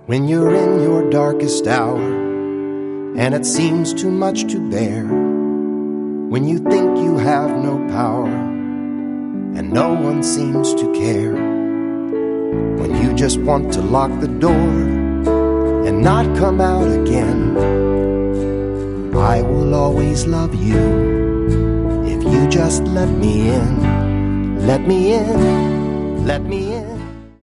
When you're in your darkest hour and it seems too much to bear, when you think you have no power and no one seems to care, when you just want to lock the door and not come out again, I will always love you if you just let me in, let me in, let me in.